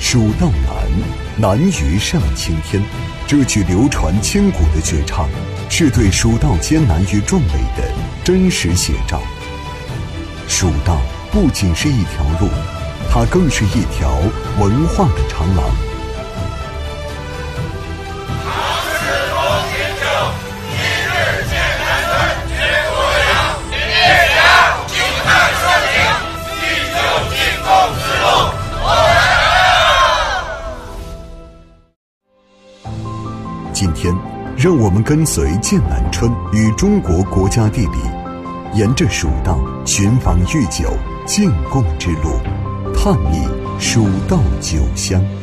蜀道难，难于上青天。这句流传千古的绝唱，是对蜀道艰难与壮美的真实写照。蜀道不仅是一条路，它更是一条文化的长廊。今天，让我们跟随剑南春与中国国家地理，沿着蜀道寻访御酒进贡之路，探秘蜀道酒香。